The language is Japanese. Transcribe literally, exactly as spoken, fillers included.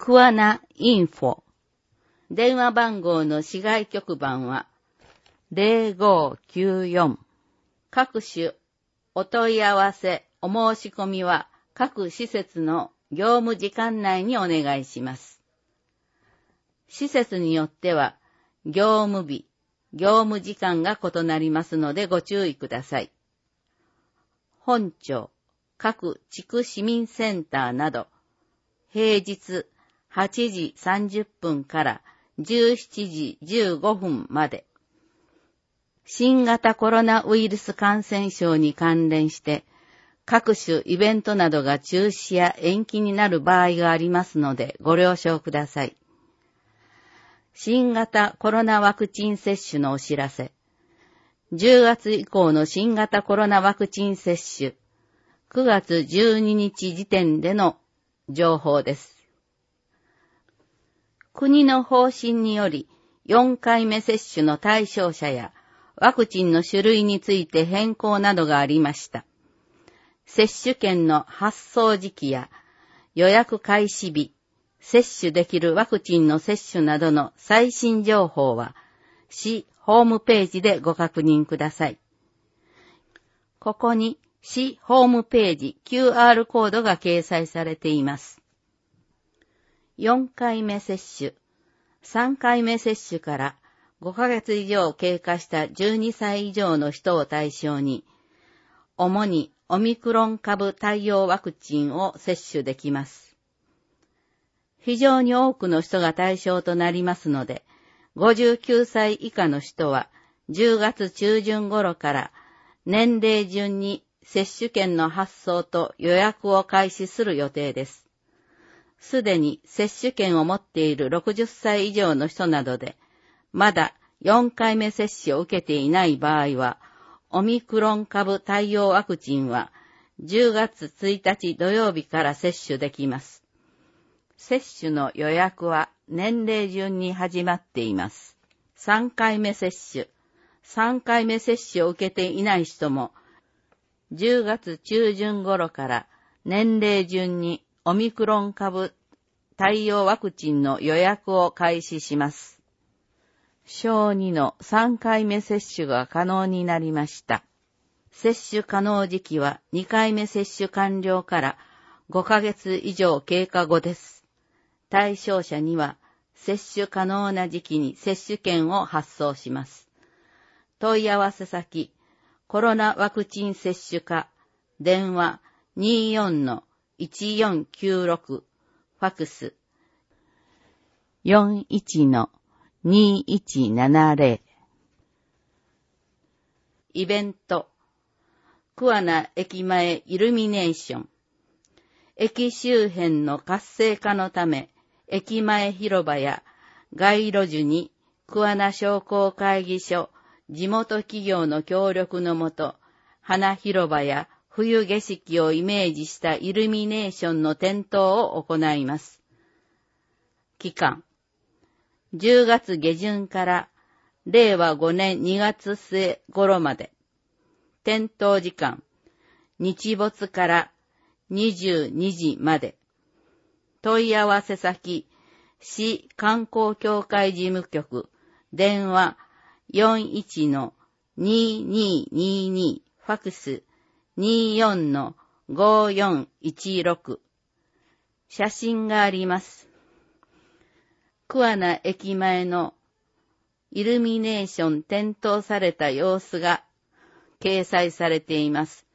桑名インフォ。電話番号の市外局番はゼロごきゅうよん。各種お問い合わせ、お申し込みは各施設の業務時間内にお願いします。施設によっては業務日、業務時間が異なりますのでご注意ください。本庁、各地区市民センターなど、平日はちじさんじゅっぷんからじゅうしちじじゅうごふんまで、新型コロナウイルス感染症に関連して、各種イベントなどが中止や延期になる場合がありますのでご了承ください。新型コロナワクチン接種のお知らせ。じゅうがつ以降の新型コロナワクチン接種、くがつじゅうににち時点での情報です。国の方針によりよんかいめ接種の対象者やワクチンの種類について変更などがありました。接種券の発送時期や予約開始日、接種できるワクチンの接種などの最新情報は市ホームページでご確認ください。ここに市ホームページ キューアール コードが掲載されています。よんかいめ接種、さんかいめ接種からごかげつ以上経過したじゅうにさい以上の人を対象に、主にオミクロン株対応ワクチンを接種できます。非常に多くの人が対象となりますので、ごじゅうきゅうさい以下の人はじゅうがつ中旬頃から年齢順に接種券の発送と予約を開始する予定です。すでに接種券を持っているろくじゅっさい以上の人などで、まだよんかいめ接種を受けていない場合は、オミクロン株対応ワクチンはじゅうがつついたち土曜日から接種できます。接種の予約は年齢順に始まっています。さんかいめ接種、さんかいめ接種を受けていない人も、じゅうがつ中旬頃から年齢順にオミクロン株対応ワクチンの予約を開始します。小にのさんかいめ接種が可能になりました。接種可能時期はにかいめ接種完了からごかげつ以上経過後です。対象者には接種可能な時期に接種券を発送します。問い合わせ先、コロナワクチン接種課、電話 にじゅうよんのいちよんきゅうろく、ファクス よんいちのにいちななゼロ。イベント、桑名駅前イルミネーション。駅周辺の活性化のため、駅前広場や街路樹に桑名商工会議所、地元企業の協力のもと、花広場や冬景色をイメージしたイルミネーションの点灯を行います。期間、じゅうがつげじゅんかられいわごねんにがつすえ頃まで。点灯時間、日没からにじゅうにじまで。問い合わせ先、市観光協会事務局、電話 よんいちのにににに、ファクス にじゅうよんのごよんいちろく。写真があります。桑名駅前のイルミネーション点灯された様子が掲載されています。